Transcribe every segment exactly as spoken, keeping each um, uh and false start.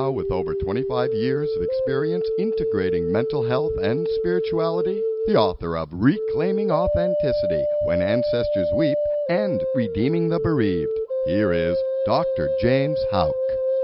Now, with over twenty-five years of experience integrating mental health and spirituality, the author of Reclaiming Authenticity, When Ancestors Weep, and Redeeming the Bereaved, here is Doctor James Houck.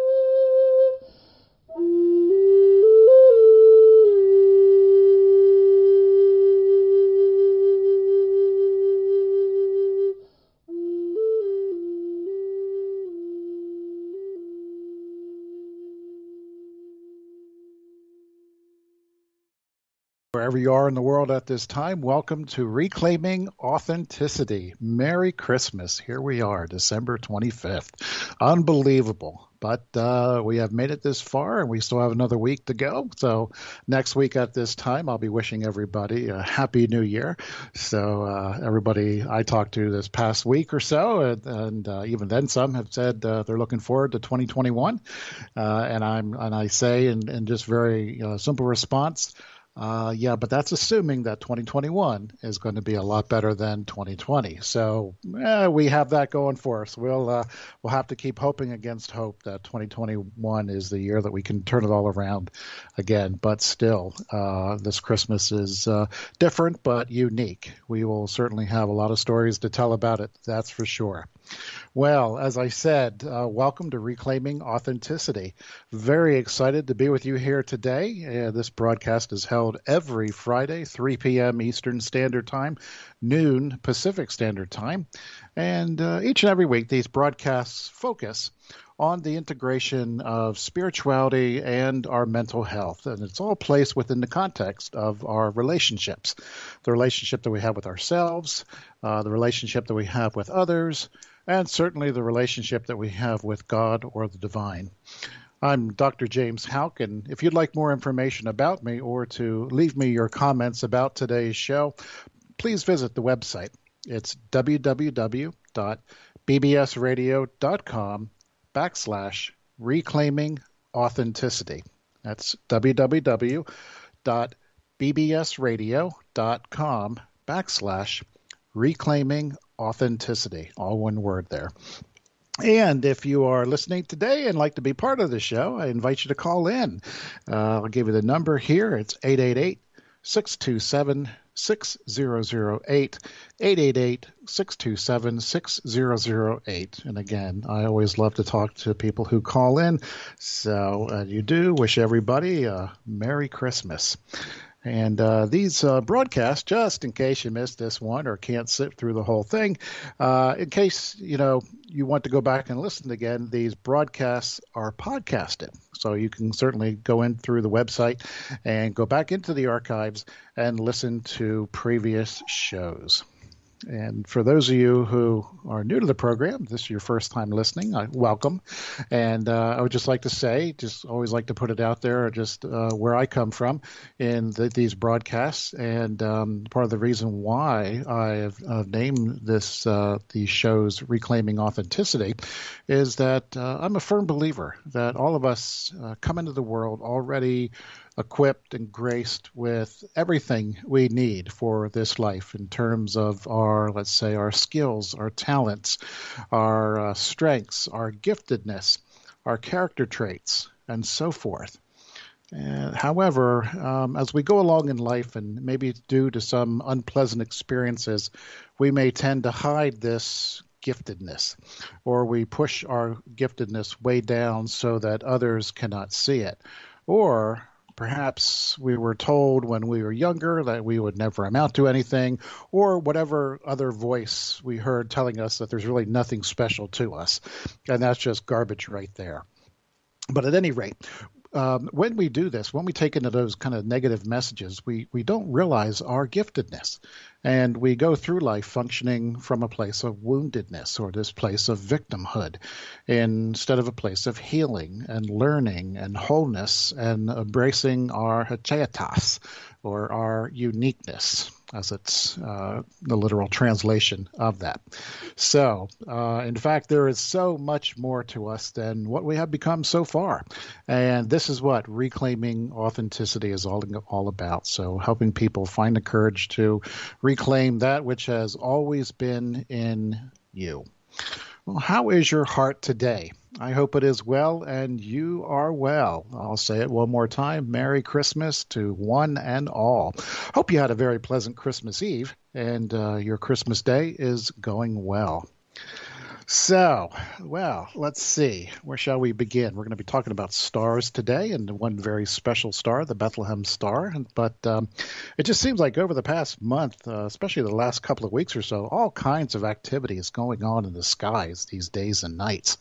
Wherever you are in the world at this time, welcome to Reclaiming Authenticity. Merry Christmas. Here we are, December twenty-fifth. Unbelievable. But uh, we have made it this far, and we still have another week to go. So next week at this time, I'll be wishing everybody a happy new year. So uh, everybody I talked to this past week or so, and, and uh, even then some have said uh, they're looking forward to twenty twenty-one. Uh, and I'm and I say in, in just very uh, simple response, Uh, yeah, but that's assuming that twenty twenty-one is going to be a lot better than twenty twenty. So eh, we have that going for us. We'll uh, we'll have to keep hoping against hope that twenty twenty-one is the year that we can turn it all around again. But still, uh, this Christmas is uh, different but unique. We will certainly have a lot of stories to tell about it. That's for sure. Well, as I said, uh, welcome to Reclaiming Authenticity. Very excited to be with you here today. Uh, this broadcast is held every Friday, three p.m. Eastern Standard Time, noon Pacific Standard Time. And uh, each and every week, these broadcasts focus on the integration of spirituality and our mental health. And it's all placed within the context of our relationships, the relationship that we have with ourselves, uh, the relationship that we have with others, and certainly the relationship that we have with God or the divine. I'm Doctor James Houck, and if you'd like more information about me or to leave me your comments about today's show, please visit the website. It's www.bbsradio.com backslash reclaiming authenticity. That's www.bbsradio.com backslash reclaiming authenticity, all one word there. And if you are listening today and like to be part of the show, I invite you to call in. Uh, I'll give you the number here. It's eight eight eight, six two seven, six zero zero eight, eight eight eight, six two seven, six zero zero eight. And again, I always love to talk to people who call in. So uh, you do wish everybody a Merry Christmas. And uh, these uh, broadcasts, just in case you missed this one or can't sit through the whole thing, uh, in case, you know, you want to go back and listen again, these broadcasts are podcasted. So you can certainly go in through the website and go back into the archives and listen to previous shows. And for those of you who are new to the program, this is your first time listening, I welcome. And uh, I would just like to say, just always like to put it out there, just uh, where I come from in the, these broadcasts. And um, part of the reason why I have uh, named this uh, these shows Reclaiming Authenticity is that uh, I'm a firm believer that all of us uh, come into the world already equipped and graced with everything we need for this life in terms of our, let's say, our skills, our talents, our uh, strengths, our giftedness, our character traits, and so forth. Uh, however, um, as we go along in life and maybe due to some unpleasant experiences, we may tend to hide this giftedness, or we push our giftedness way down so that others cannot see it. Or perhaps we were told when we were younger that we would never amount to anything, or whatever other voice we heard telling us that there's really nothing special to us. And that's just garbage right there. But at any rate, um, when we do this, when we take into those kind of negative messages, we, we don't realize our giftedness. And we go through life functioning from a place of woundedness or this place of victimhood instead of a place of healing and learning and wholeness and embracing our hachetas or our uniqueness, as it's uh, the literal translation of that. So, uh, in fact, there is so much more to us than what we have become so far. And this is what Reclaiming Authenticity is all, all about. So helping people find the courage to reclaim that which has always been in you. Well, how is your heart today? I hope it is well and you are well. I'll say it one more time. Merry Christmas to one and all. Hope you had a very pleasant Christmas Eve and uh, your Christmas Day is going well. So, well, let's see. Where shall we begin? We're going to be talking about stars today, and one very special star, the Bethlehem Star. But um, it just seems like over the past month, uh, especially the last couple of weeks or so, all kinds of activities going on in the skies these days and nights.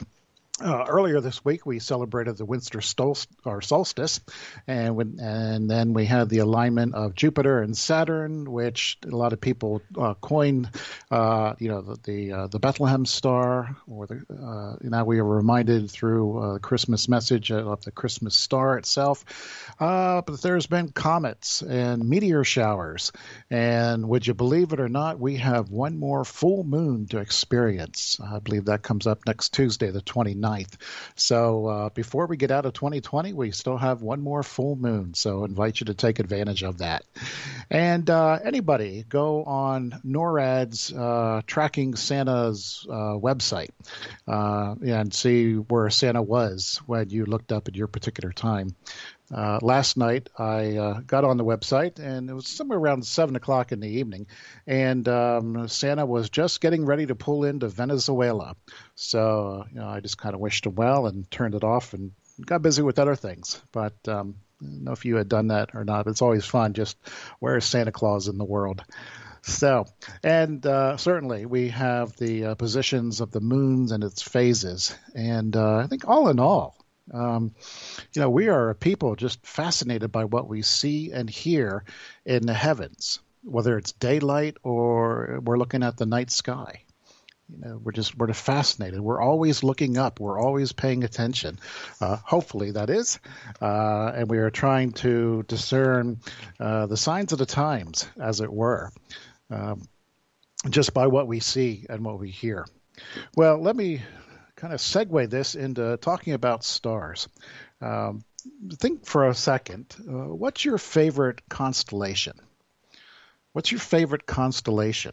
Uh, earlier this week, we celebrated the winter stol- or solstice, and when, and then we had the alignment of Jupiter and Saturn, which a lot of people uh, coined, uh, you know, the the, uh, the Bethlehem Star, or the uh, now we are reminded through uh, the Christmas message of the Christmas star itself. Uh, but there's been comets and meteor showers, and would you believe it or not, we have one more full moon to experience. I believe that comes up next Tuesday, the twenty-ninth. So uh, before we get out of twenty twenty, we still have one more full moon. So I invite you to take advantage of that. And uh, anybody, go on NORAD's uh, Tracking Santa's uh, website uh, and see where Santa was when you looked up at your particular time. Uh, last night, I uh, got on the website, and it was somewhere around seven o'clock in the evening, and um, Santa was just getting ready to pull into Venezuela. So you know, I just kind of wished him well and turned it off and got busy with other things. But um, I don't know if you had done that or not. It's always fun. Just where is Santa Claus in the world? So, and uh, certainly we have the uh, positions of the moons and its phases. And uh, I think all in all, Um, you know, we are a people just fascinated by what we see and hear in the heavens, whether it's daylight or we're looking at the night sky. You know, we're just we're just fascinated. We're always looking up. We're always paying attention. Uh, hopefully, that is, uh, and we are trying to discern uh, the signs of the times, as it were, um, just by what we see and what we hear. Well, let me kind of segue this into talking about stars. Um, think for a second, uh, what's your favorite constellation? What's your favorite constellation?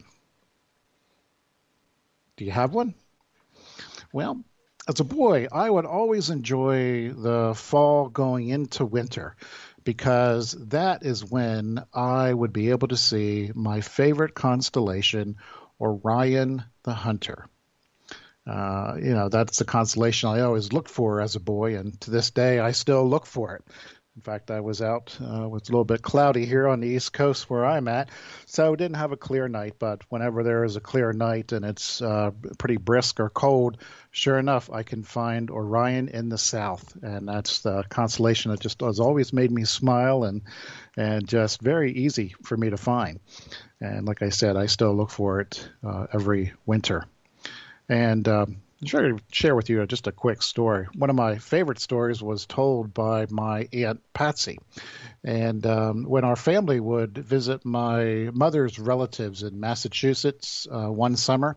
Do you have one? Well, as a boy, I would always enjoy the fall going into winter because that is when I would be able to see my favorite constellation, Orion the Hunter. Uh, you know, that's the constellation I always looked for as a boy, and to this day, I still look for it. In fact, I was out, uh, it was a little bit cloudy here on the East Coast where I'm at, so didn't have a clear night, but whenever there is a clear night and it's uh, pretty brisk or cold, sure enough, I can find Orion in the south, and that's the constellation that just has always made me smile and, and just very easy for me to find. And like I said, I still look for it uh, every winter. And um, I'm sure to share with you just a quick story. One of my favorite stories was told by my Aunt Patsy. And um, when our family would visit my mother's relatives in Massachusetts uh, one summer,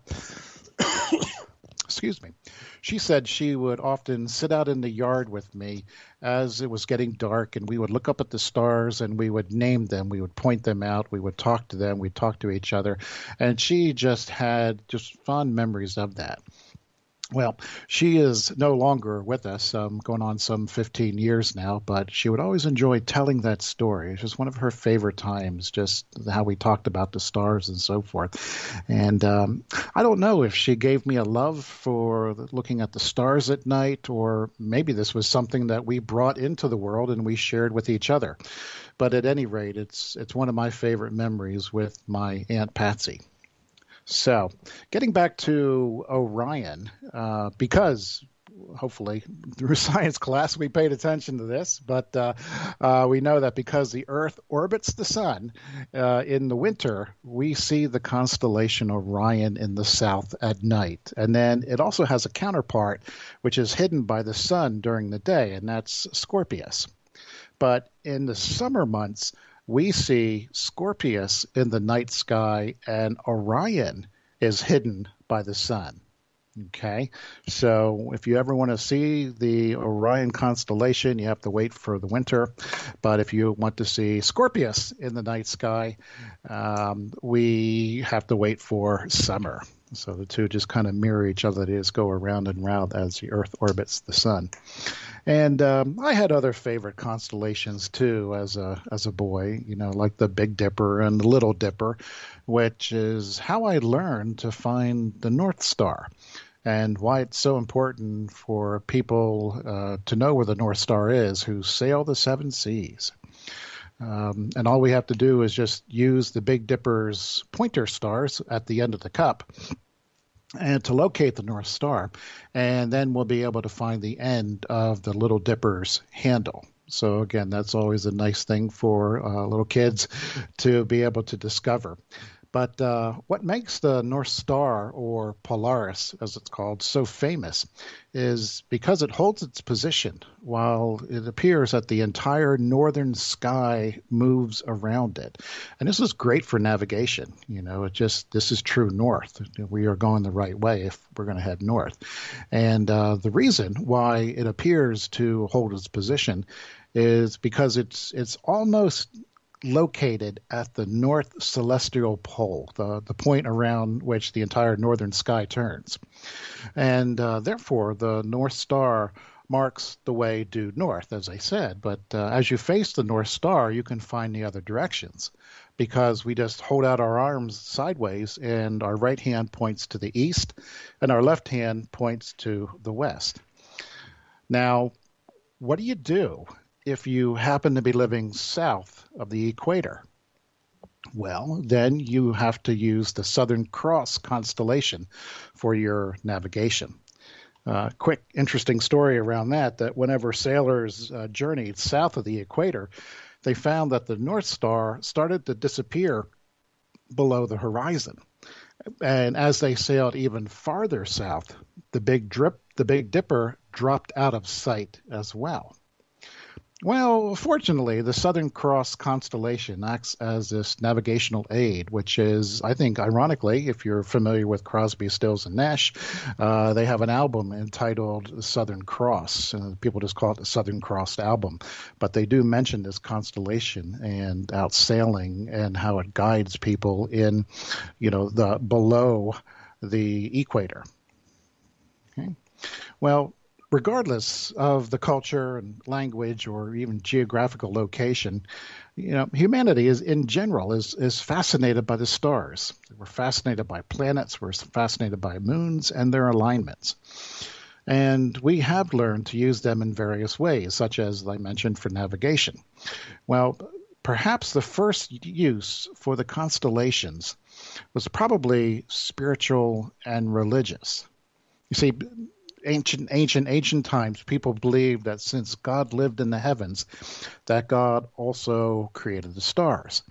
excuse me, she said she would often sit out in the yard with me as it was getting dark, and we would look up at the stars and we would name them. We would point them out. We would talk to them. We'd talk to each other. And she just had just fond memories of that. Well, she is no longer with us, um, going on some fifteen years now, but she would always enjoy telling that story. It's just one of her favorite times, just how we talked about the stars and so forth. And um, I don't know if she gave me a love for looking at the stars at night, or maybe this was something that we brought into the world and we shared with each other. But at any rate, it's it's one of my favorite memories with my Aunt Patsy. So, getting back to Orion, uh, because hopefully through science class we paid attention to this, but uh, uh, we know that because the Earth orbits the sun uh, in the winter, we see the constellation Orion in the south at night. And then it also has a counterpart, which is hidden by the sun during the day, and that's Scorpius. But in the summer months, we see Scorpius in the night sky, and Orion is hidden by the sun. Okay, so if you ever want to see the Orion constellation, you have to wait for the winter. But if you want to see Scorpius in the night sky, um, we have to wait for summer. So the two just kind of mirror each other. They just go around and round as the Earth orbits the sun. And um, I had other favorite constellations too as a as a boy, you know, like the Big Dipper and the Little Dipper, which is how I learned to find the North Star and why it's so important for people uh, to know where the North Star is who sail the seven seas. Um, and all we have to do is just use the Big Dipper's pointer stars at the end of the cup and to locate the North Star. And then we'll be able to find the end of the Little Dipper's handle. So again, that's always a nice thing for uh, little kids to be able to discover. But uh, what makes the North Star, or Polaris as it's called, so famous is because it holds its position while it appears that the entire northern sky moves around it. And this is great for navigation. You know, it just, this is true north. We are going the right way if we're going to head north. And uh, the reason why it appears to hold its position is because it's it's almost located at the North Celestial Pole, the, the point around which the entire northern sky turns. And uh, therefore, the North Star marks the way due north, as I said. But uh, as you face the North Star, you can find the other directions because we just hold out our arms sideways and our right hand points to the east and our left hand points to the west. Now, what do you do if you happen to be living south of the equator? Well, then you have to use the Southern Cross constellation for your navigation. Uh, quick, interesting story around that, that whenever sailors uh, journeyed south of the equator, they found that the North Star started to disappear below the horizon. And as they sailed even farther south, the Big Drip, the Big Dipper dropped out of sight as well. Well, fortunately, the Southern Cross constellation acts as this navigational aid, which is, I think, ironically, if you're familiar with Crosby, Stills, and Nash, uh, they have an album entitled Southern Cross. Uh, people just call it the Southern Cross album. But they do mention this constellation and out sailing and how it guides people in, you know, the below the equator. Okay. Well, regardless of the culture and language or even geographical location, you know, humanity is in general is is fascinated by the stars. We're fascinated by planets, we're fascinated by moons and their alignments. And we have learned to use them in various ways, such as I mentioned for navigation. Well, perhaps the first use for the constellations was probably spiritual and religious. You see, Ancient, ancient, ancient times, people believed that since God lived in the heavens, that God also created the stars.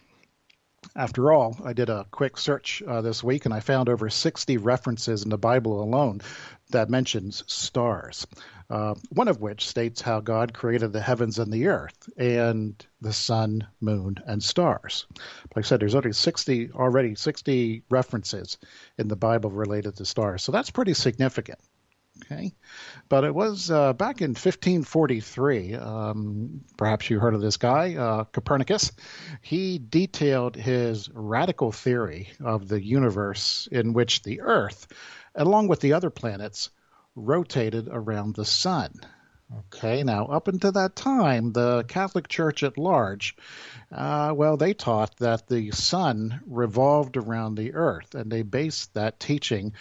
After all, I did a quick search uh, this week, and I found over sixty references in the Bible alone that mentions stars, uh, one of which states how God created the heavens and the earth, and the sun, moon, and stars. Like I said, there's already sixty, already sixty references in the Bible related to stars, so that's pretty significant. Okay, but it was uh, back in fifteen forty-three, um, perhaps you heard of this guy, uh, Copernicus. He detailed his radical theory of the universe in which the Earth, along with the other planets, rotated around the sun. Okay, now up until that time, the Catholic Church at large, uh, well, they taught that the sun revolved around the earth, and they based that teaching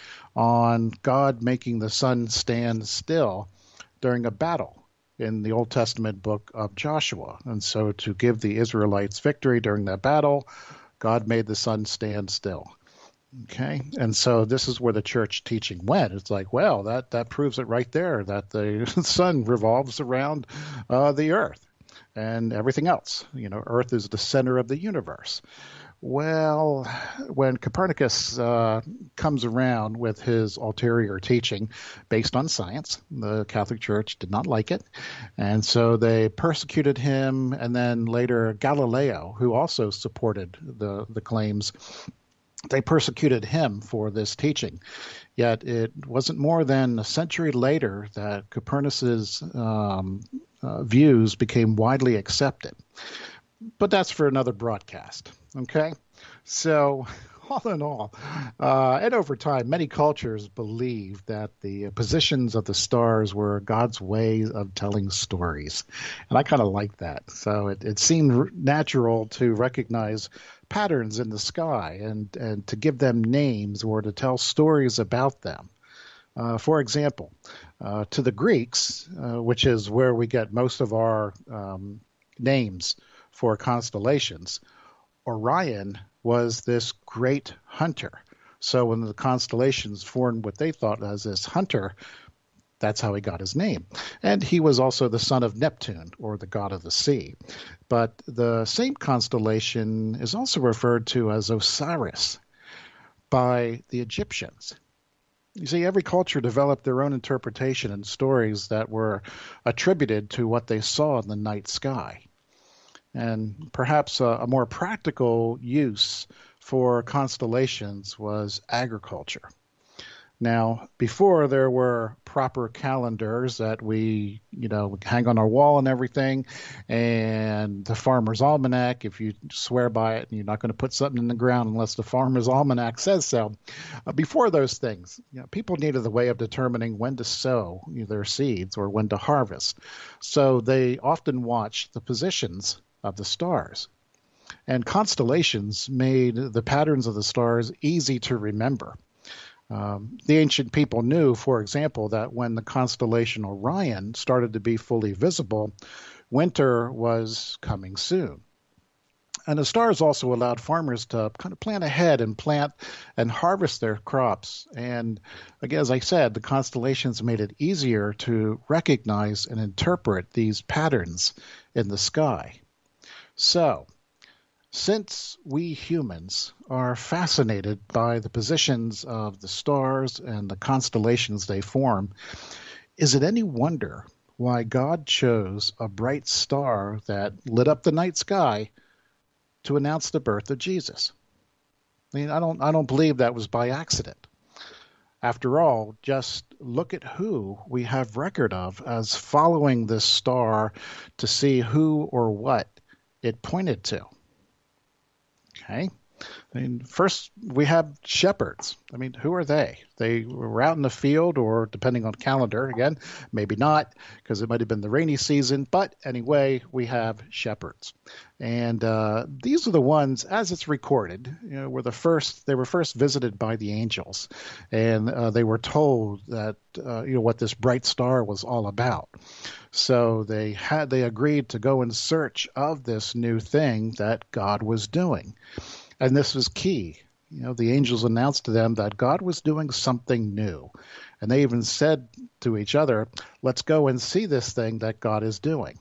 on God making the sun stand still during a battle in the Old Testament book of Joshua. And so to give the Israelites victory during that battle, God made the sun stand still. Okay, and so this is where the church teaching went. It's like, well, that, that proves it right there, that the sun revolves around uh, the earth and everything else. You know, earth is the center of the universe. Well, when Copernicus uh, comes around with his ulterior teaching based on science, the Catholic Church did not like it. And so they persecuted him, and then later Galileo, who also supported the, the claims, they persecuted him for this teaching. Yet it wasn't more than a century later that Copernicus's um, uh, views became widely accepted. But that's for another broadcast, okay? So all in all, uh, and over time, many cultures believed that the positions of the stars were God's way of telling stories. And I kind of like that. So it, it seemed natural to recognize patterns in the sky and, and to give them names or to tell stories about them. Uh, for example, uh, to the Greeks, uh, which is where we get most of our um, names for constellations, Orion was this great hunter. So when the constellations formed what they thought as this hunter, that's how he got his name. And he was also the son of Neptune, or the god of the sea. But the same constellation is also referred to as Osiris by the Egyptians. You see, every culture developed their own interpretation and stories that were attributed to what they saw in the night sky. And perhaps a, a more practical use for constellations was agriculture. Now, before there were proper calendars that we, you know, hang on our wall and everything, and the Farmer's Almanac, if you swear by it, and you're not going to put something in the ground unless the Farmer's Almanac says so. Uh, before those things, you know, people needed a way of determining when to sow their seeds or when to harvest. So they often watched the positions of the stars. And constellations made the patterns of the stars easy to remember. Um, the ancient people knew, for example, that when the constellation Orion started to be fully visible, winter was coming soon. And the stars also allowed farmers to kind of plan ahead and plant and harvest their crops. And again, as I said, the constellations made it easier to recognize and interpret these patterns in the sky. So, since we humans are fascinated by the positions of the stars and the constellations they form, is it any wonder why God chose a bright star that lit up the night sky to announce the birth of Jesus? I mean, I don't, I don't believe that was by accident. After all, just look at who we have record of as following this star to see who or what it pointed to. Okay. I mean, first we have shepherds. I mean, who are they? They were out in the field, or depending on calendar, again, maybe not, because it might have been the rainy season. But anyway, we have shepherds, and uh, these are the ones, as it's recorded, you know, were the first. They were first visited by the angels, and uh, they were told that uh, you know what this bright star was all about. So they had they agreed to go in search of this new thing that God was doing. And this was key. You know, the angels announced to them that God was doing something new. And they even said to each other, let's go and see this thing that God is doing.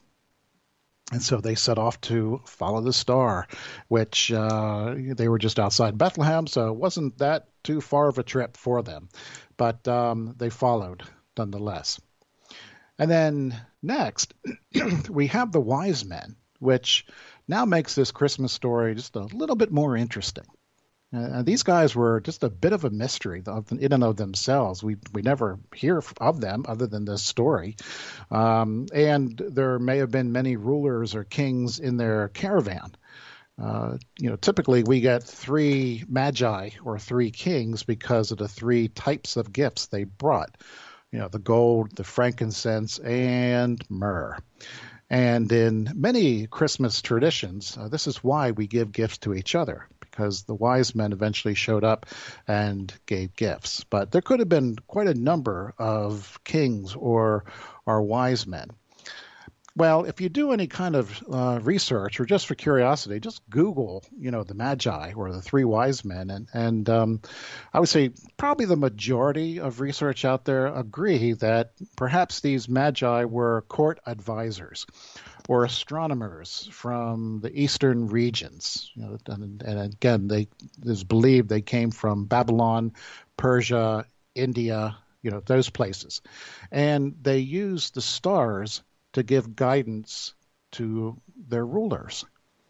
And so they set off to follow the star, which uh, they were just outside Bethlehem, so it wasn't that too far of a trip for them. But um, they followed nonetheless. And then next, we have the wise men, which now makes this Christmas story just a little bit more interesting. Uh, these guys were just a bit of a mystery in and of themselves. We we never hear of them other than this story. Um, and there may have been many rulers or kings in their caravan. Uh, you know, typically we get three magi or three kings because of the three types of gifts they brought. You know, the gold, the frankincense, and myrrh. And in many Christmas traditions, uh, this is why we give gifts to each other, because the wise men eventually showed up and gave gifts. But there could have been quite a number of kings or, or wise men. Well, if you do any kind of uh, research, or just for curiosity, just Google, you know, the Magi or the three wise men. And, and um, I would say probably the majority of research out there agree that perhaps these Magi were court advisors or astronomers from the eastern regions. You know, and, and again, they is believed they came from Babylon, Persia, India, you know, those places. And they used the stars to give guidance to their rulers.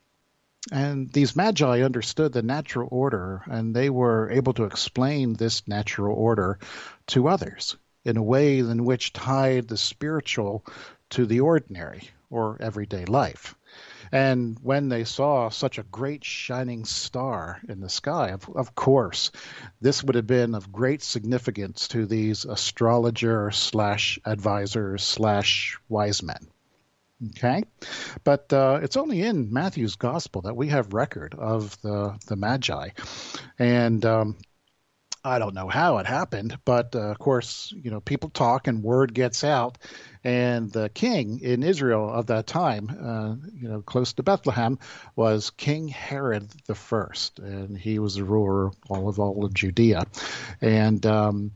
And these magi understood the natural order, and they were able to explain this natural order to others in a way in which tied the spiritual to the ordinary or everyday life. And when they saw such a great shining star in the sky, of, of course, this would have been of great significance to these astrologer slash advisors slash wise men. Okay, but uh, it's only in Matthew's gospel that we have record of the, the Magi. And um, I don't know how it happened, but uh, of course, you know, people talk and word gets out. And the king in Israel of that time, uh, you know, close to Bethlehem, was King Herod the First, and he was the ruler of all of all of Judea. And um,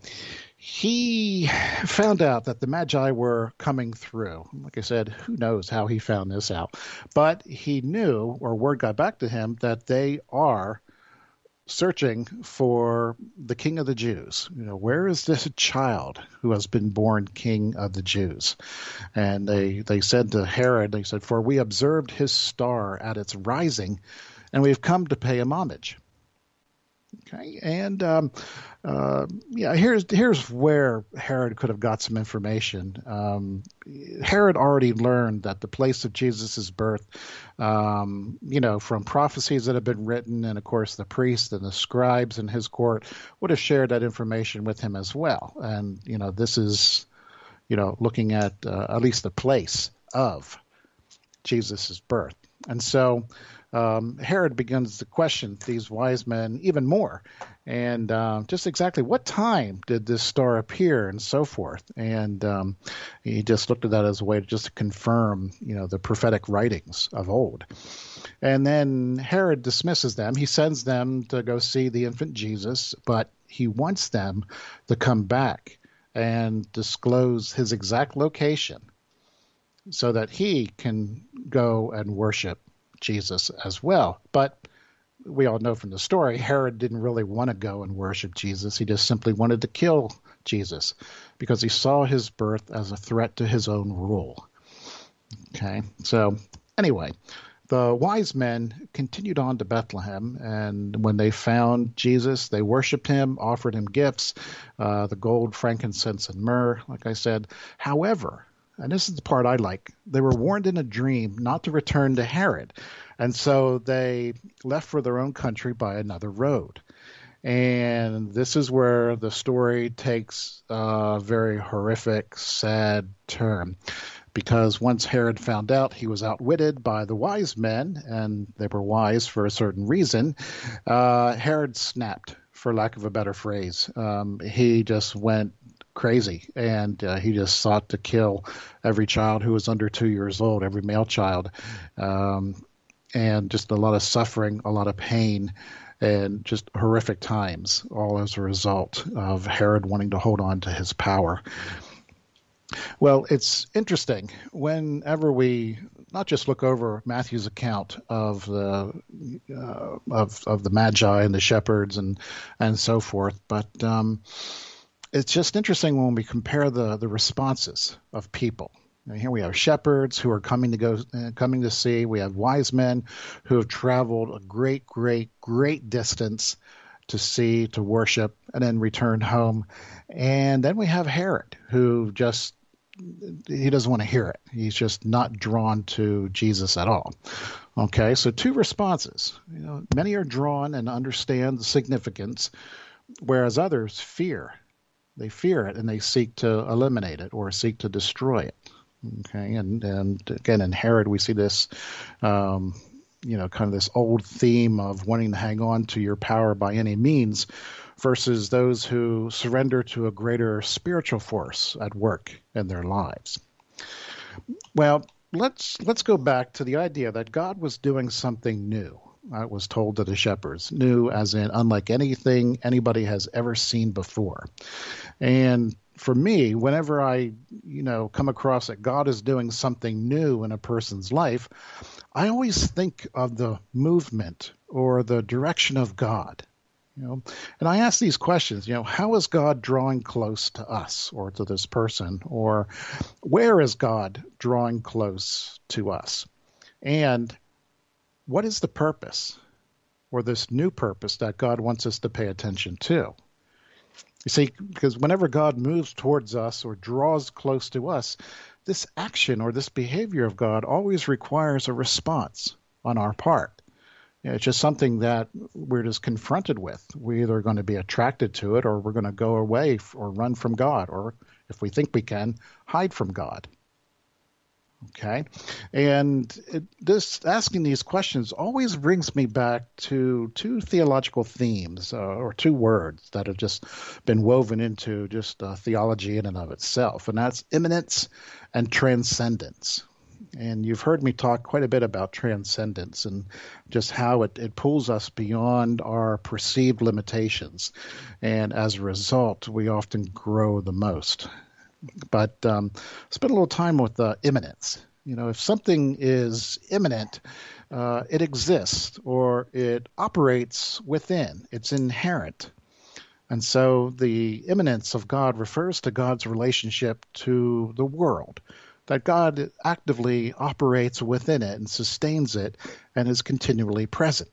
he found out that the Magi were coming through. Like I said, who knows how he found this out, but he knew, or word got back to him, that they are searching for the King of the Jews. You know, where is this child who has been born King of the Jews? And they, they said to Herod, they said, for we observed his star at its rising, and we've come to pay him homage. Okay, and um, uh, yeah, here's here's where Herod could have got some information. Um, Herod already learned that the place of Jesus' birth, um, you know, from prophecies that have been written, and of course the priests and the scribes in his court would have shared that information with him as well. And you know, this is, you know, looking at uh, at least the place of Jesus' birth, and so. Um, Herod begins to question these wise men even more, and uh, just exactly what time did this star appear, and so forth. And um, he just looked at that as a way to just confirm, you know, the prophetic writings of old. And then Herod dismisses them. He sends them to go see the infant Jesus, but he wants them to come back and disclose his exact location so that he can go and worship Jesus as well. But we all know from the story, Herod didn't really want to go and worship Jesus. He just simply wanted to kill Jesus because he saw his birth as a threat to his own rule. Okay, so anyway, the wise men continued on to Bethlehem, and when they found Jesus, they worshiped him, offered him gifts, uh, the gold, frankincense, and myrrh, like I said. However, and this is the part I like, they were warned in a dream not to return to Herod. And so they left for their own country by another road. And this is where the story takes a very horrific, sad turn. Because once Herod found out he was outwitted by the wise men, and they were wise for a certain reason, uh, Herod snapped, for lack of a better phrase. Um, he just went crazy, and uh, he just sought to kill every child who was under two years old, every male child, um, and just a lot of suffering, a lot of pain, and just horrific times, all as a result of Herod wanting to hold on to his power. Well, it's interesting whenever we not just look over Matthew's account of the uh, of of the Magi and the shepherds and and so forth, but um, it's just interesting when we compare the, the responses of people. Now, here we have shepherds who are coming to go, uh, coming to see. We have wise men who have traveled a great, great, great distance to see, to worship, and then return home. And then we have Herod, who just, he doesn't want to hear it. He's just not drawn to Jesus at all. Okay, so two responses. You know, many are drawn and understand the significance, whereas others fear. They fear it and they seek to eliminate it or seek to destroy it. Okay, and and again in Herod we see this, um, you know, kind of this old theme of wanting to hang on to your power by any means, versus those who surrender to a greater spiritual force at work in their lives. Well, let's let's go back to the idea that God was doing something new. I was told to the shepherds, new as in unlike anything anybody has ever seen before. And for me, whenever I, you know, come across that God is doing something new in a person's life, I always think of the movement or the direction of God. You know, and I ask these questions, you know, how is God drawing close to us or to this person? Or where is God drawing close to us? And what is the purpose or this new purpose that God wants us to pay attention to? You see, because whenever God moves towards us or draws close to us, this action or this behavior of God always requires a response on our part. You know, it's just something that we're just confronted with. We're either going to be attracted to it, or we're going to go away or run from God, or if we think we can, hide from God. Okay, and it, this asking these questions always brings me back to two theological themes, uh, or two words that have just been woven into just uh, theology in and of itself, and that's immanence and transcendence. And you've heard me talk quite a bit about transcendence and just how it, it pulls us beyond our perceived limitations, and as a result, we often grow the most. But um, spend a little time with uh, immanence. You know, if something is immanent, uh, it exists or it operates within. It's inherent. And so the immanence of God refers to God's relationship to the world, that God actively operates within it and sustains it and is continually present.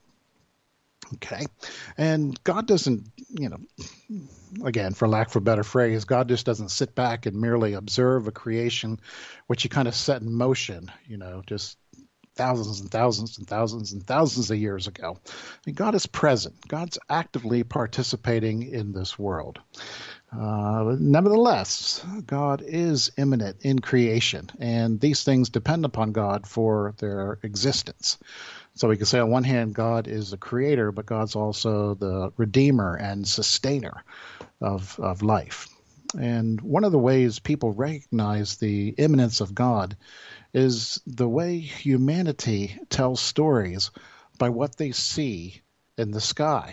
Okay. And God doesn't, you know, again, for lack of a better phrase, God just doesn't sit back and merely observe a creation which he kind of set in motion, you know, just thousands and thousands and thousands and thousands of years ago. I mean, God is present. God's actively participating in this world. Uh, nevertheless, God is immanent in creation, and these things depend upon God for their existence. So we can say on one hand, God is the creator, but God's also the redeemer and sustainer of, of life. And one of the ways people recognize the immanence of God is the way humanity tells stories by what they see in the sky.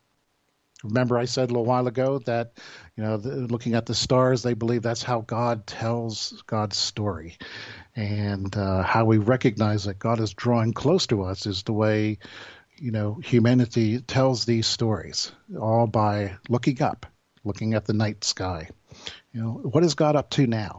Remember I said a little while ago that, you know, the, looking at the stars, they believe that's how God tells God's story. And uh, how we recognize that God is drawing close to us is the way, you know, humanity tells these stories, all by looking up, looking at the night sky. You know, what is God up to now?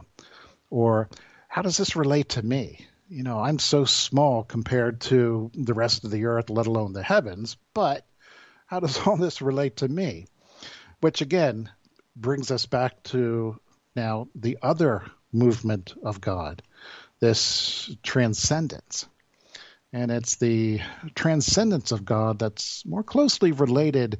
Or how does this relate to me? You know, I'm so small compared to the rest of the earth, let alone the heavens, but how does all this relate to me? Which, again, brings us back to now the other movement of God, this transcendence. And it's the transcendence of God that's more closely related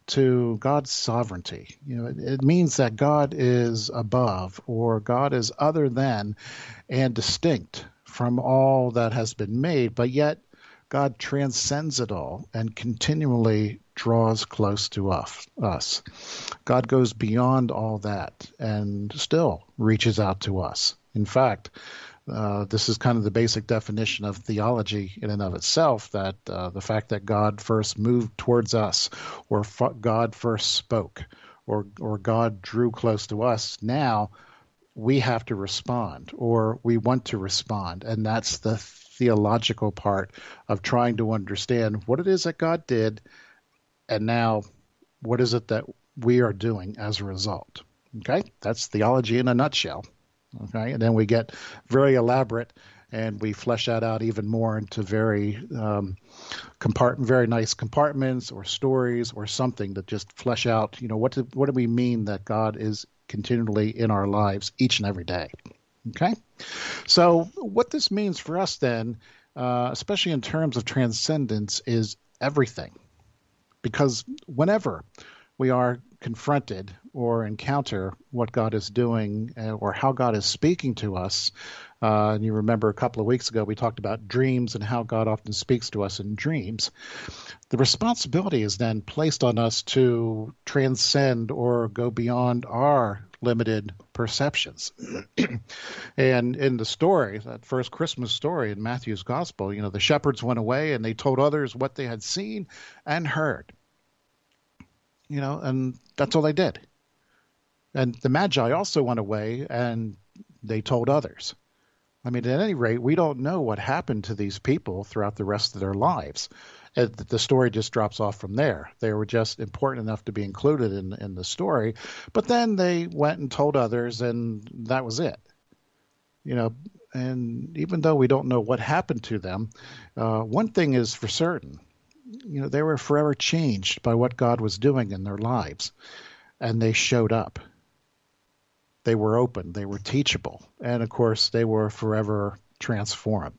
to God's sovereignty. You know, it, it means that God is above, or God is other than and distinct from all that has been made, but yet God transcends it all and continually draws close to us. us. God goes beyond all that and still reaches out to us. In fact, uh, this is kind of the basic definition of theology in and of itself, that uh, the fact that God first moved towards us, or f- God first spoke, or or God drew close to us, now we have to respond, or we want to respond. And that's the theological part of trying to understand what it is that God did, and now what is it that we are doing as a result. Okay, that's theology in a nutshell. Okay, and then we get very elaborate, and we flesh that out even more into very um, compart- very nice compartments or stories or something that just flesh out, you know, what do, what do we mean that God is continually in our lives each and every day. Okay, so what this means for us then, uh, especially in terms of transcendence, is everything. Because whenever we are confronted or encounter what God is doing, uh, or how God is speaking to us, uh, and you remember a couple of weeks ago we talked about dreams and how God often speaks to us in dreams, the responsibility is then placed on us to transcend or go beyond our limited perceptions. And in the story, that first Christmas story in Matthew's Gospel, you know, the shepherds went away and they told others what they had seen and heard. You know, and that's all they did. And the Magi also went away and they told others. I mean, at any rate, we don't know what happened to these people throughout the rest of their lives. It, the story just drops off from there. They were just important enough to be included in, in the story. But then they went and told others, and that was it. You know, and even though we don't know what happened to them, uh, one thing is for certain. You know, they were forever changed by what God was doing in their lives. and they showed up. They were open, they were teachable, and of course, they were forever transformed.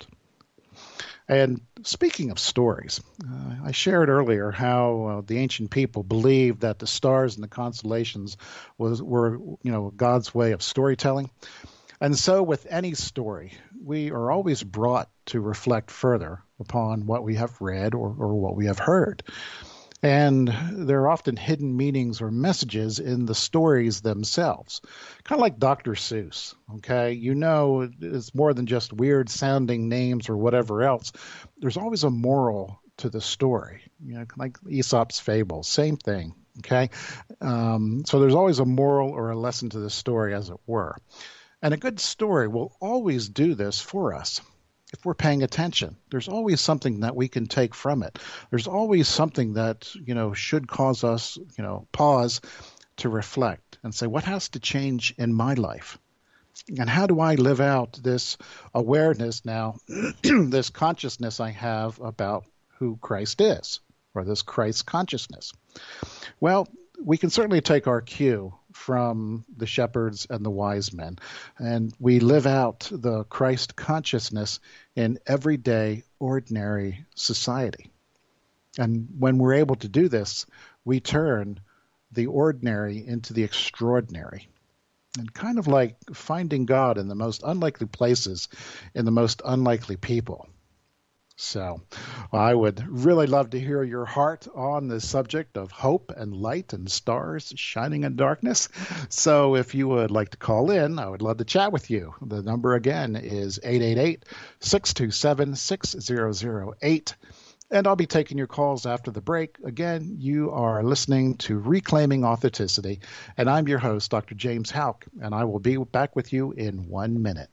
And speaking of stories, uh, I shared earlier how uh, the ancient people believed that the stars and the constellations was were, you know, God's way of storytelling. And so with any story, we are always brought to reflect further upon what we have read or, or what we have heard. And there are often hidden meanings or messages in the stories themselves, kind of like Doctor Seuss, okay? You know, it's more than just weird sounding names or whatever else. There's always a moral to the story, you know, like Aesop's Fable, same thing, okay? Um, so there's always a moral or a lesson to the story, as it were. And a good story will always do this for us. If we're paying attention, there's always something that we can take from it. There's always something that, you know, should cause us, you know, pause to reflect and say, what has to change in my life? And how do I live out this awareness now, this consciousness I have about who Christ is, or this Christ consciousness? Well, we can certainly take our cue from the shepherds and the wise men, and we live out the Christ consciousness in everyday, ordinary society. And when we're able to do this, we turn the ordinary into the extraordinary, and kind of like finding God in the most unlikely places, in the most unlikely people. So I would really love to hear your heart on the subject of hope and light and stars shining in darkness. So if you would like to call in, I would love to chat with you. The number again is eight eight eight, six two seven, six zero zero eight. And I'll be taking your calls after the break. Again, you are listening to Reclaiming Authenticity, and I'm your host, Doctor James Houck, and I will be back with you in one minute.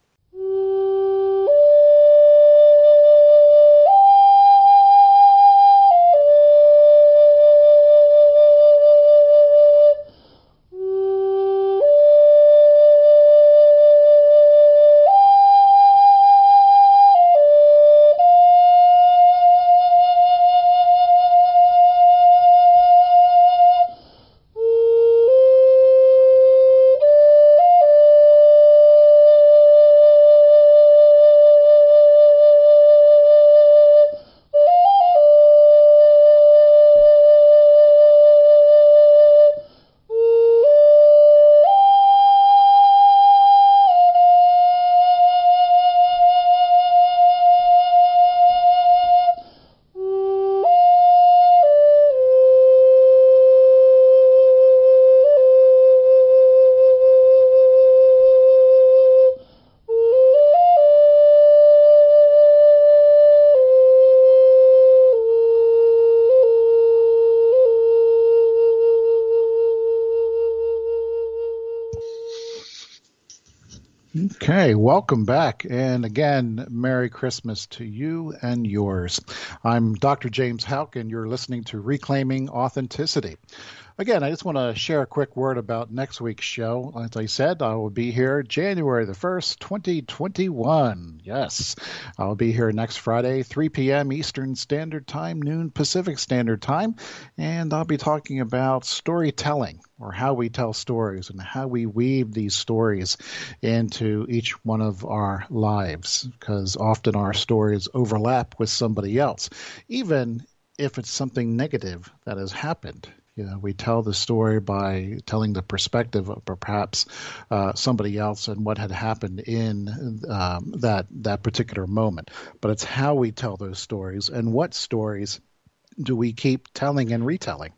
Okay, welcome back. And again, Merry Christmas to you and yours. I'm Doctor James Houck, and you're listening to Reclaiming Authenticity. Again, I just want to share a quick word about next week's show. As I said, I will be here January the first, twenty twenty-one. Yes, I'll be here next Friday, three p.m. Eastern Standard Time, noon Pacific Standard Time, and I'll be talking about storytelling, or how we tell stories and how we weave these stories into each one of our lives, because often our stories overlap with somebody else, even if it's something negative that has happened. You know, we tell the story by telling the perspective of perhaps uh, somebody else and what had happened in um, that that particular moment. But it's how we tell those stories, and what stories do we keep telling and retelling.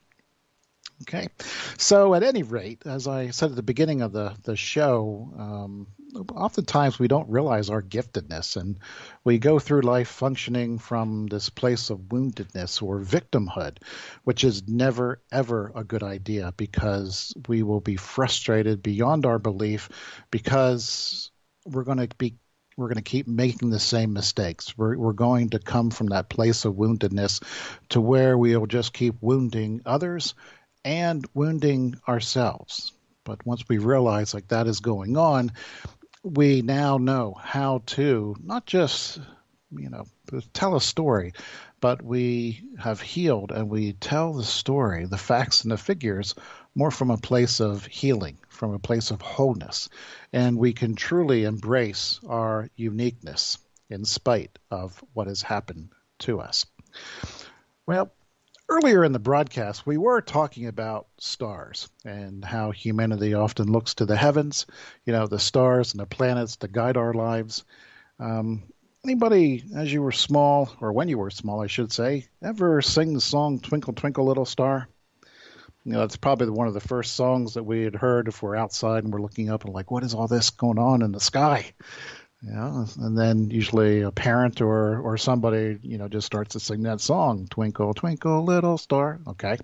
Okay, so at any rate, as I said at the beginning of the, the show, um, oftentimes we don't realize our giftedness, and we go through life functioning from this place of woundedness or victimhood, which is never, ever a good idea, because we will be frustrated beyond our belief, because we're going to be We're going to keep making the same mistakes. We're, we're going to come from that place of woundedness to where we'll just keep wounding others and wounding ourselves. But once we realize like that is going on, we now know how to not just, you know, tell a story, but we have healed and we tell the story, the facts and the figures, more from a place of healing, from a place of wholeness. And we can truly embrace our uniqueness in spite of what has happened to us. Well, earlier in the broadcast, we were talking about stars and how humanity often looks to the heavens, you know, the stars and the planets to guide our lives. Um, anybody, as you were small, or when you were small, I should say, ever sing the song Twinkle, Twinkle, Little Star? You know, it's probably one of the first songs that we had heard if we're outside and we're looking up and like, what is all this going on in the sky? You know, and then usually a parent or or somebody, you know, just starts to sing that song, Twinkle, Twinkle, Little Star. Okay.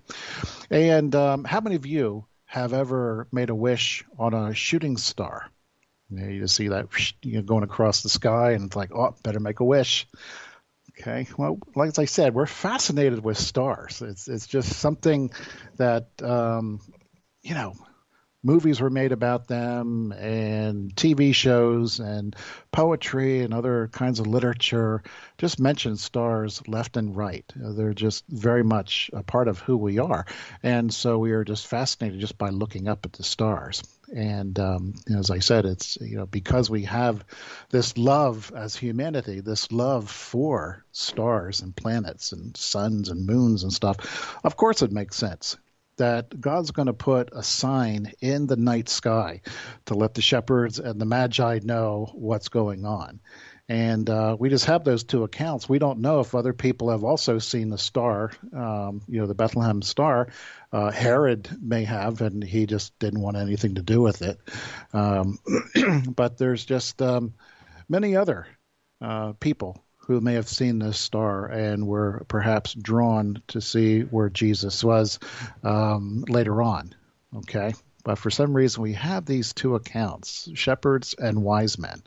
And um, how many of you have ever made a wish on a shooting star? You know, you just see that, you know, going across the sky and it's like, oh, better make a wish. Okay. Well, like as I said, we're fascinated with stars. It's it's just something that, um, you know, movies were made about them and T V shows and poetry and other kinds of literature just mention stars left and right. They're just very much a part of who we are. And so we are just fascinated just by looking up at the stars. And um, as I said, it's, you know, because we have this love as humanity, this love for stars and planets and suns and moons and stuff, of course it makes sense that God's going to put a sign in the night sky to let the shepherds and the magi know what's going on. And uh, we just have those two accounts. We don't know if other people have also seen the star, um, you know, the Bethlehem star. Uh, Herod may have, and he just didn't want anything to do with it. Um, but there's just um, many other uh, people who may have seen this star and were perhaps drawn to see where Jesus was um, later on. Okay. But for some reason, we have these two accounts, shepherds and wise men.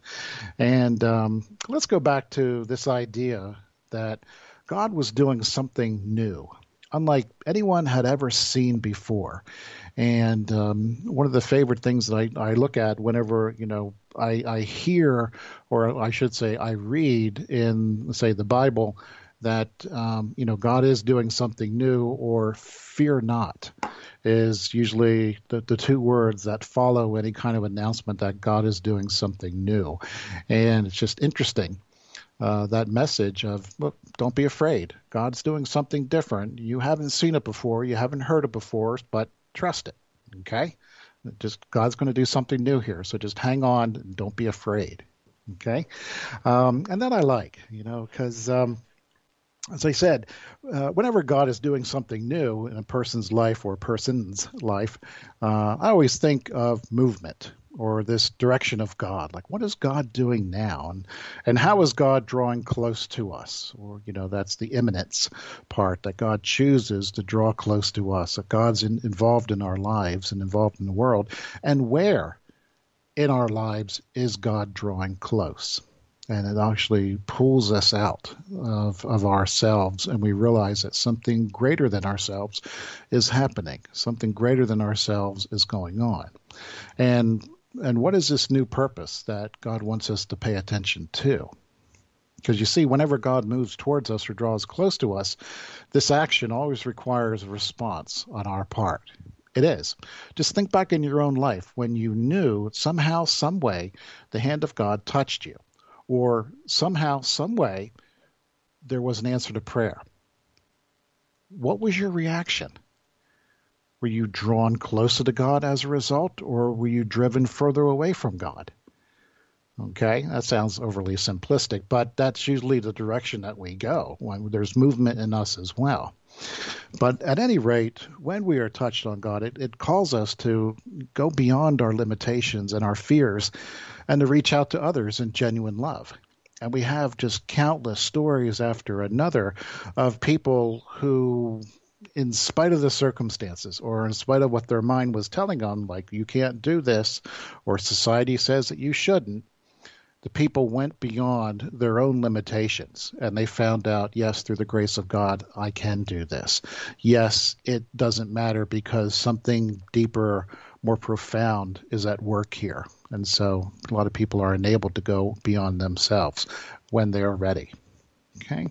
And um, let's go back to this idea that God was doing something new, unlike anyone had ever seen before. And um, one of the favorite things that I, I look at whenever, you know, I, I hear, or I should say I read in, say, the Bible, that, um, you know, God is doing something new, or fear not, is usually the, the two words that follow any kind of announcement that God is doing something new. And it's just interesting, uh, that message of, look, don't be afraid. God's doing something different. You haven't seen it before. You haven't heard it before, but trust it. Okay? Just God's going to do something new here. So just hang on and don't be afraid. Okay? Um, and that I like, you know, because... Um, As I said, uh, whenever God is doing something new in a person's life or a person's life, uh, I always think of movement or this direction of God. Like, what is God doing now? And and how is God drawing close to us? Or, you know, that's the imminence part, that God chooses to draw close to us, that God's in, involved in our lives and involved in the world. And where in our lives is God drawing close? And it actually pulls us out of, of ourselves, and we realize that something greater than ourselves is happening. Something greater than ourselves is going on. And and what is this new purpose that God wants us to pay attention to? Because you see, whenever God moves towards us or draws close to us, this action always requires a response on our part. It is. Just think back in your own life when you knew somehow, some way, the hand of God touched you. Or somehow, some way, there was an answer to prayer. What was your reaction? Were you drawn closer to God as a result, or were you driven further away from God? Okay, that sounds overly simplistic, but that's usually the direction that we go when there's movement in us as well. But at any rate, when we are touched on God, it, it calls us to go beyond our limitations and our fears and to reach out to others in genuine love. And we have just countless stories after another of people who, in spite of the circumstances or in spite of what their mind was telling them, like, you can't do this, or society says that you shouldn't, the people went beyond their own limitations, and they found out, yes, through the grace of God, I can do this. Yes, it doesn't matter because something deeper, more profound is at work here. And so a lot of people are enabled to go beyond themselves when they are ready. Okay,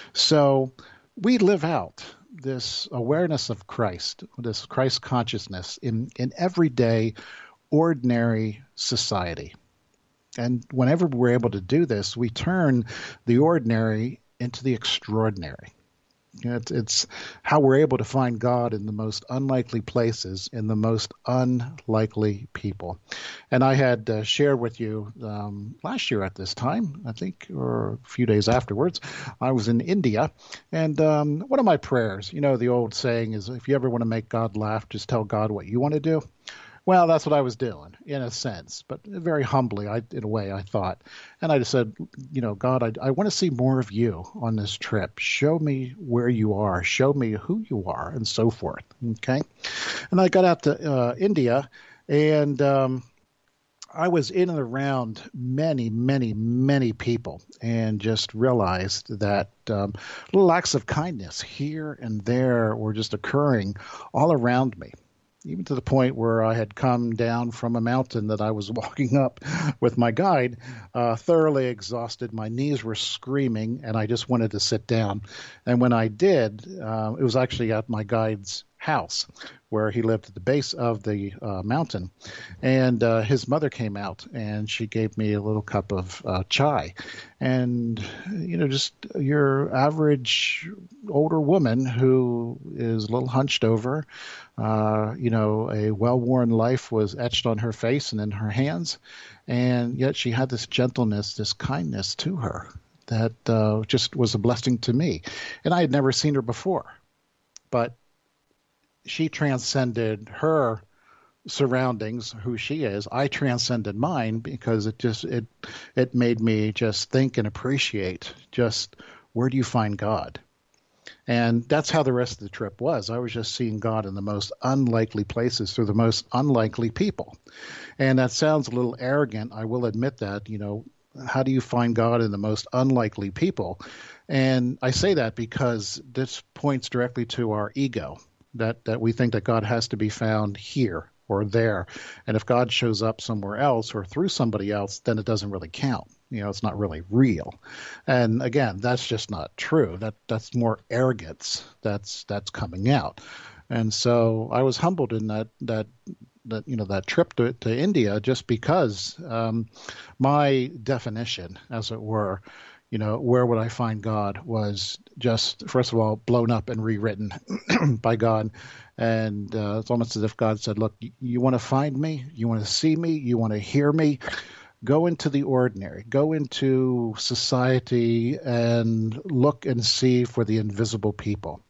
so we live out this awareness of Christ, this Christ consciousness in, in everyday, ordinary society. And whenever we're able to do this, we turn the ordinary into the extraordinary. You know, it's, it's how we're able to find God in the most unlikely places, in the most unlikely people. And I had uh, shared with you um, last year at this time, I think, or a few days afterwards, I was in India. And um, one of my prayers, you know, the old saying is, if you ever want to make God laugh, just tell God what you want to do. Well, that's what I was doing, in a sense, but very humbly, I, in a way, I thought. And I just said, you know, God, I, I want to see more of you on this trip. Show me where you are. Show me who you are, and so forth. Okay? And I got out to uh, India, and um, I was in and around many, many, many people, and just realized that um, little acts of kindness here and there were just occurring all around me. Even to the point where I had come down from a mountain that I was walking up with my guide, uh, thoroughly exhausted. My knees were screaming, and I just wanted to sit down. And when I did, uh, it was actually at my guide's house, where he lived at the base of the uh, mountain. And uh, his mother came out, and she gave me a little cup of uh, chai. And, you know, just your average older woman who is a little hunched over, uh, you know, a well-worn life was etched on her face and in her hands. And yet she had this gentleness, this kindness to her that uh, just was a blessing to me. And I had never seen her before. But she transcended her surroundings, who she is. I transcended mine because it just it it made me just think and appreciate just where do you find God? And that's how the rest of the trip was. I was just seeing God in the most unlikely places through the most unlikely people. And that sounds a little arrogant. I will admit that, you know, how do you find God in the most unlikely people? And I say that because this points directly to our ego. That, that we think that God has to be found here or there. And if God shows up somewhere else or through somebody else, then it doesn't really count. You know, it's not really real. And again, that's just not true. That that's more arrogance that's that's coming out. And so I was humbled in that that that you know that trip to to India just because um, my definition, as it were, you know, where would I find God was just, first of all, blown up and rewritten by God. And uh, it's almost as if God said, look, you, you want to find me? You want to see me? You want to hear me? Go into the ordinary. Go into society and look and see for the invisible people.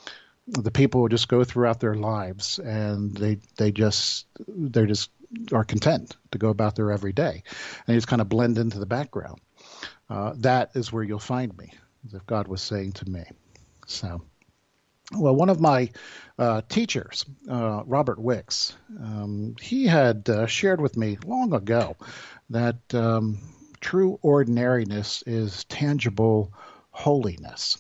The people who just go throughout their lives and they they just, they're just are content to go about their everyday. And they just kind of blend into the background. Uh, that is where you'll find me, as if God was saying to me. So, well, one of my uh, teachers, uh, Robert Wicks, um, he had uh, shared with me long ago that um, true ordinariness is tangible holiness.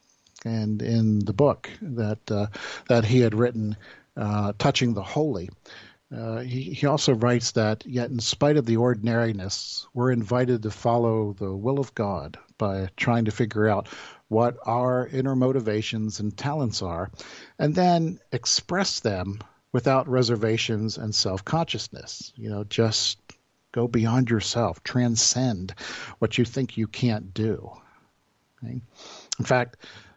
And in the book that uh, that he had written, uh, Touching the Holy, Uh, he, he also writes that, yet in spite of the ordinariness, we're invited to follow the will of God by trying to figure out what our inner motivations and talents are, and then express them without reservations and self-consciousness. You know, just go beyond yourself, transcend what you think you can't do. Okay? In fact,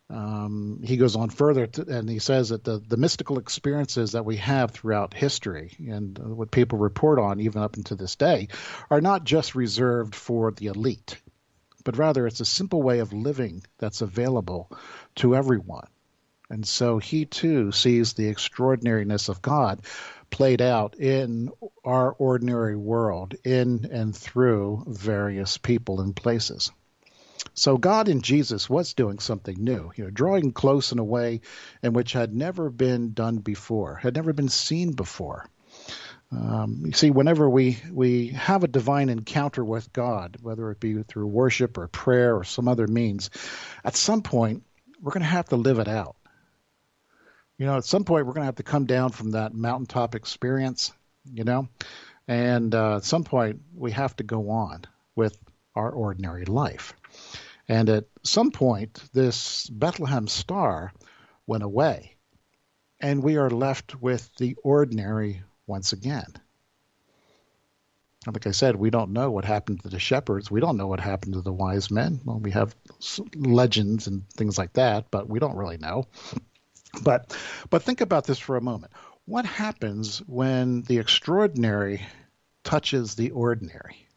Um, he goes on further to, and he says that the, the mystical experiences that we have throughout history and uh, what people report on even up until this day are not just reserved for the elite, but rather it's a simple way of living that's available to everyone. And so he too sees the extraordinariness of God played out in our ordinary world, in and through various people and places. So God in Jesus was doing something new, you know, drawing close in a way in which had never been done before, had never been seen before. Um, you see, whenever we, we have a divine encounter with God, whether it be through worship or prayer or some other means, at some point, we're going to have to live it out. You know, at some point, we're going to have to come down from that mountaintop experience, you know, and uh, at some point, we have to go on with our ordinary life. And at some point, this Bethlehem star went away, and we are left with the ordinary once again. And like I said, we don't know what happened to the shepherds. We don't know what happened to the wise men. Well, we have legends and things like that, but we don't really know. But, but think about this for a moment. What happens when the extraordinary touches the ordinary?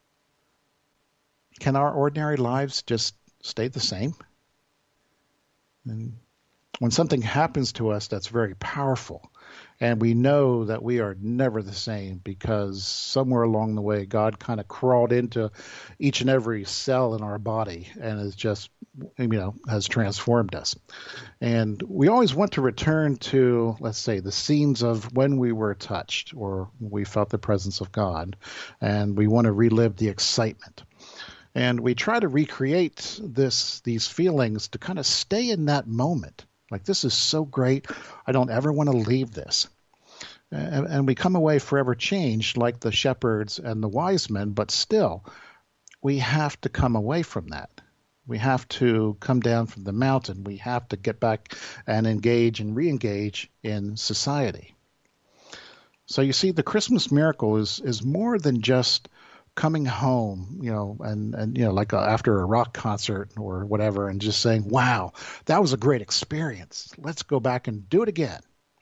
Can our ordinary lives just stay the same? And when something happens to us that's very powerful, and we know that we are never the same because somewhere along the way, God kind of crawled into each and every cell in our body and has just, you know, has transformed us. And we always want to return to, let's say, the scenes of when we were touched or we felt the presence of God, and we want to relive the excitement. And we try to recreate this, these feelings to kind of stay in that moment. Like, this is so great. I don't ever want to leave this. And, and we come away forever changed like the shepherds and the wise men, but still, we have to come away from that. We have to come down from the mountain. We have to get back and engage and re-engage in society. So you see, the Christmas miracle is, is more than just coming home, you know, and, and you know, like a, after a rock concert or whatever, and just saying, wow, that was a great experience. Let's go back and do it again.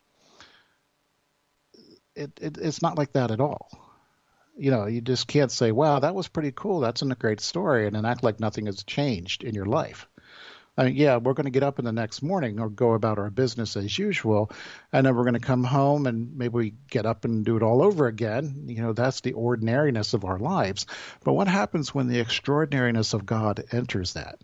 It, it It's not like that at all. You know, you just can't say, wow, that was pretty cool. That's a great story, and then act like nothing has changed in your life. I mean, yeah, we're going to get up in the next morning or go about our business as usual, and then we're going to come home and maybe we get up and do it all over again. You know, that's the ordinariness of our lives. But what happens when the extraordinariness of God enters that?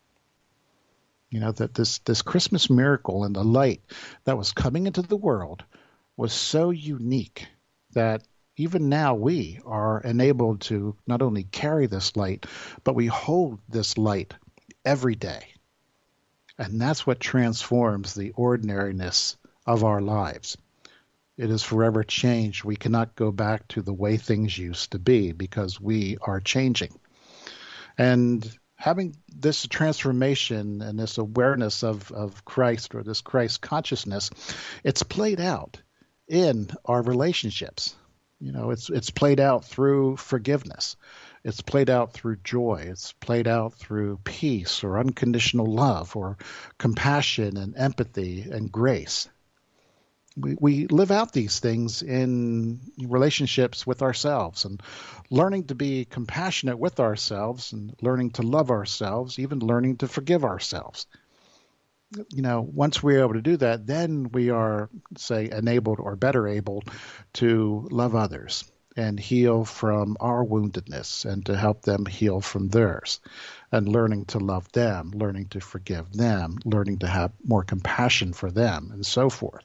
You know, that this, this Christmas miracle and the light that was coming into the world was so unique that even now we are enabled to not only carry this light, but we hold this light every day. And that's what transforms the ordinariness of our lives. It is forever changed. We cannot go back to the way things used to be because we are changing. And having this transformation and this awareness of, of Christ, or this Christ consciousness, it's played out in our relationships. You know, it's it's played out through forgiveness. It's played out through joy. It's played out through peace or unconditional love or compassion and empathy and grace. We, we live out these things in relationships with ourselves, and learning to be compassionate with ourselves and learning to love ourselves, even learning to forgive ourselves. You know, once we're able to do that, then we are, say, enabled or better able to love others and heal from our woundedness and to help them heal from theirs, and learning to love them, learning to forgive them, learning to have more compassion for them, and so forth.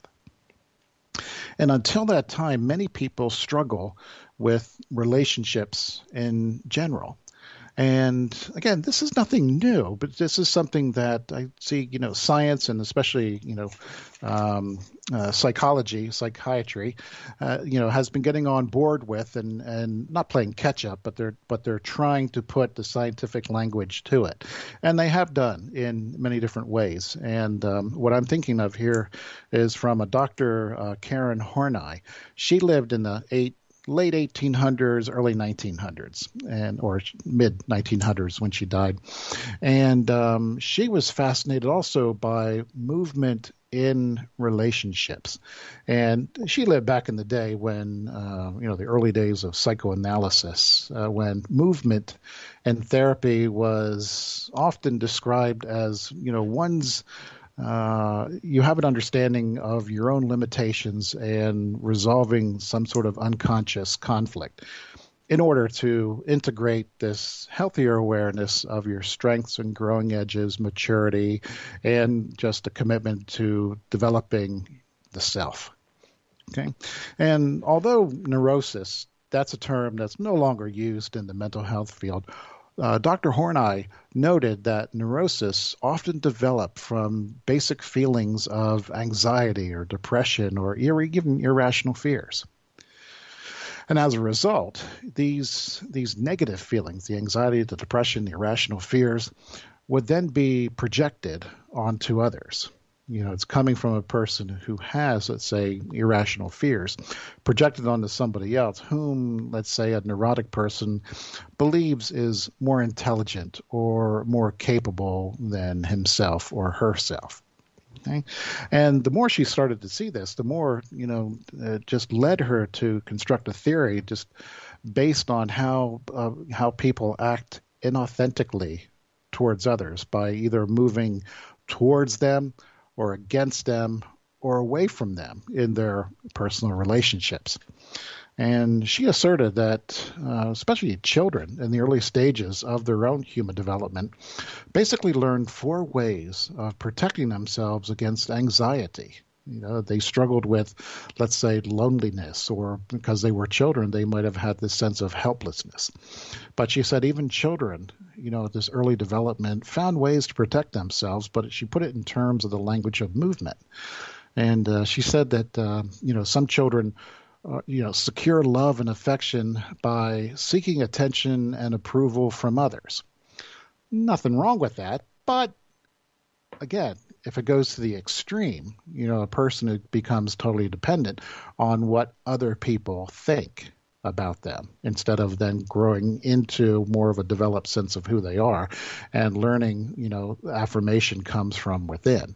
And until that time, many people struggle with relationships in general. And again, this is nothing new, but this is something that I see, you know, science and especially, you know, um, uh, psychology, psychiatry, uh, you know, has been getting on board with and, and not playing catch up, but they're but they're trying to put the scientific language to it. And they have done in many different ways. And um, what I'm thinking of here is from a Doctor uh, Karen Horney. She lived in the eight. late eighteen hundreds, early nineteen hundreds, and or mid nineteen hundreds when she died. And um, she was fascinated also by movement in relationships. And she lived back in the day when, uh, you know, the early days of psychoanalysis, uh, when movement and therapy was often described as, you know, one's Uh, you have an understanding of your own limitations and resolving some sort of unconscious conflict in order to integrate this healthier awareness of your strengths and growing edges, maturity, and just a commitment to developing the self. Okay. And although neurosis, that's a term that's no longer used in the mental health field, Uh, Doctor Horney noted that neurosis often developed from basic feelings of anxiety or depression or even irrational fears. And as a result, these, these negative feelings, the anxiety, the depression, the irrational fears, would then be projected onto others. You know, it's coming from a person who has, let's say, irrational fears, projected onto somebody else whom, let's say, a neurotic person believes is more intelligent or more capable than himself or herself. Okay? And the more she started to see this, the more, you know, it just led her to construct a theory just based on how uh, how people act inauthentically towards others by either moving towards them or against them or away from them in their personal relationships. And she asserted that uh, especially children in the early stages of their own human development basically learned four ways of protecting themselves against anxiety. You know, they struggled with, let's say, loneliness, or because they were children, they might have had this sense of helplessness. But she said even children, you know, at this early development found ways to protect themselves, but she put it in terms of the language of movement. And uh, she said that, uh, you know, some children, uh, you know, secure love and affection by seeking attention and approval from others. Nothing wrong with that, but again, if it goes to the extreme, you know, a person who becomes totally dependent on what other people think about them instead of then growing into more of a developed sense of who they are and learning, you know, affirmation comes from within.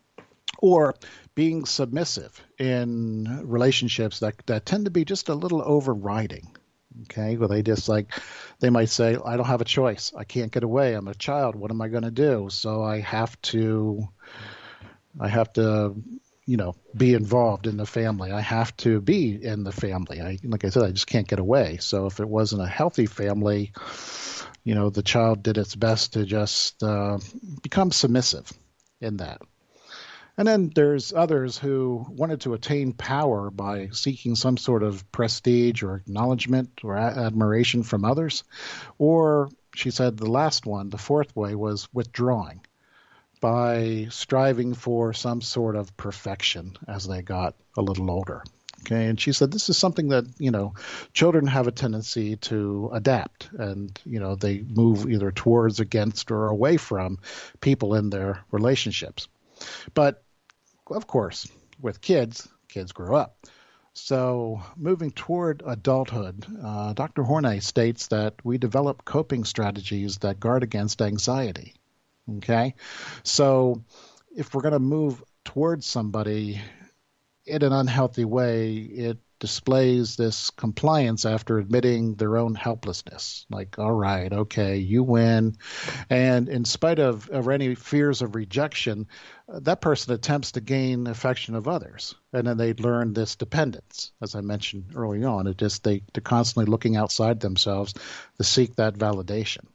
Or being submissive in relationships that, that tend to be just a little overriding. Okay, well, they just like, they might say, I don't have a choice. I can't get away. I'm a child. What am I going to do? So I have to, I have to, you know, be involved in the family. I have to be in the family. I, like I said, I just can't get away. So if it wasn't a healthy family, you know, the child did its best to just uh, become submissive in that. And then there's others who wanted to attain power by seeking some sort of prestige or acknowledgement or a- admiration from others. Or, she said, the last one, the fourth way, was withdrawing by striving for some sort of perfection as they got a little older. Okay, and she said this is something that, you know, children have a tendency to adapt, and, you know, they move either towards, against, or away from people in their relationships. But, of course, with kids, kids grow up. So moving toward adulthood, uh, Doctor Horney states that we develop coping strategies that guard against anxiety. Okay? So if we're going to move towards somebody in an unhealthy way, it displays this compliance after admitting their own helplessness. Like, all right, okay, you win. And in spite of, of any fears of rejection, uh, that person attempts to gain affection of others. And then they learn this dependence, as I mentioned early on. It just, they, they're constantly looking outside themselves to seek that validation.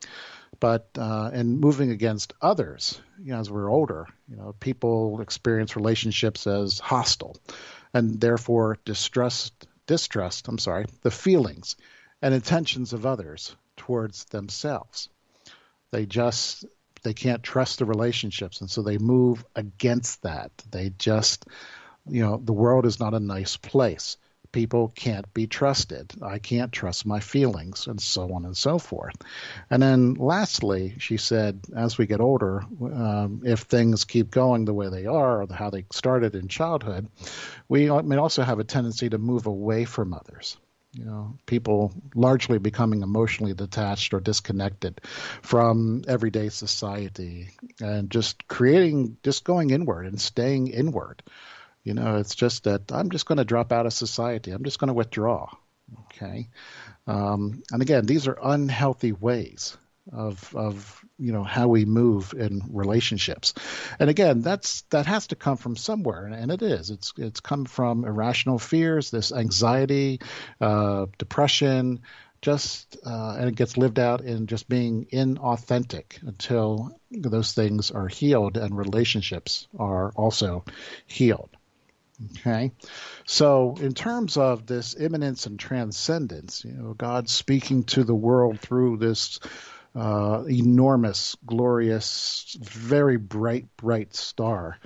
But uh, in moving against others, you know, as we're older, you know, people experience relationships as hostile, and therefore distrust, distrust, I'm sorry, the feelings and intentions of others towards themselves. They just, they can't trust the relationships, and so they move against that. They just, you know, the world is not a nice place. People can't be trusted. I can't trust my feelings, and so on and so forth. And then lastly, she said, as we get older, um, if things keep going the way they are, or how they started in childhood, we may also have a tendency to move away from others. You know, people largely becoming emotionally detached or disconnected from everyday society, and just creating, just going inward and staying inward. You know, it's just that I'm just going to drop out of society. I'm just going to withdraw. Okay. Um, and again, these are unhealthy ways of, of, you know, how we move in relationships. And again, that's, that has to come from somewhere. And, and it is, it's, it's come from irrational fears, this anxiety, uh, depression, just, uh, and it gets lived out in just being inauthentic until those things are healed and relationships are also healed. Okay, so in terms of this immanence and transcendence, you know, God speaking to the world through this uh, enormous, glorious, very bright, bright star,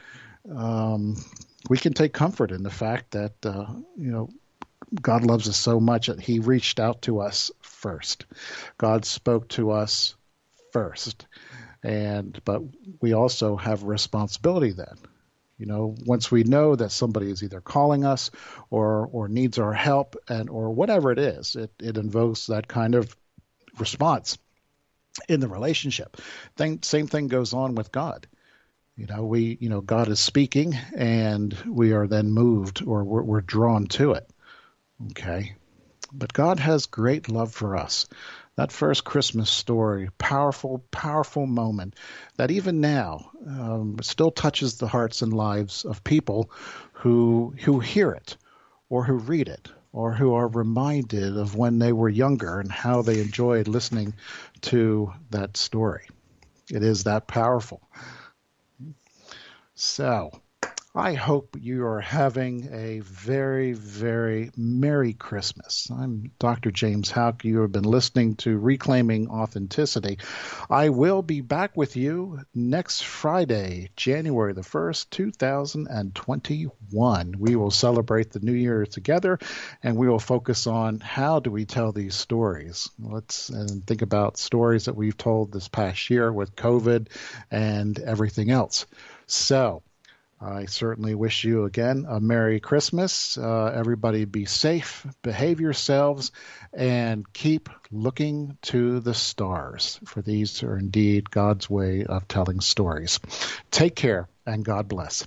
um, we can take comfort in the fact that, uh, you know, God loves us so much that he reached out to us first. God spoke to us first. And but we also have a responsibility then. You know, once we know that somebody is either calling us or or needs our help and or whatever it is, it, it invokes that kind of response in the relationship. Thing, same thing goes on with God. You know, we, you know, God is speaking and we are then moved or we're, we're drawn to it. Okay. But God has great love for us. That first Christmas story, powerful, powerful moment that even now um, still touches the hearts and lives of people who who hear it or who read it or who are reminded of when they were younger and how they enjoyed listening to that story. It is that powerful. So I hope you are having a very, very Merry Christmas. I'm Doctor James Houck. You have been listening to Reclaiming Authenticity. I will be back with you next Friday, January the first, two thousand twenty-one. We will celebrate the new year together, and we will focus on how do we tell these stories. Let's and think about stories that we've told this past year with COVID and everything else. So, I certainly wish you again a Merry Christmas. Uh, everybody be safe, behave yourselves, and keep looking to the stars, for these are indeed God's way of telling stories. Take care, and God bless.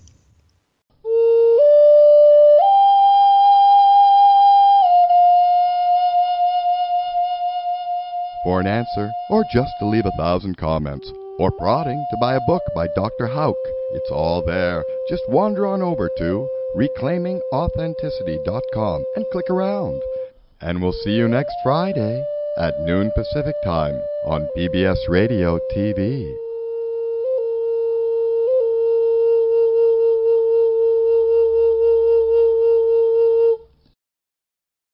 For an answer, or just to leave a thousand comments, or prodding to buy a book by Doctor Houck, it's all there. Just wander on over to reclaiming authenticity dot com and click around. And we'll see you next Friday at noon Pacific Time on P B S Radio T V.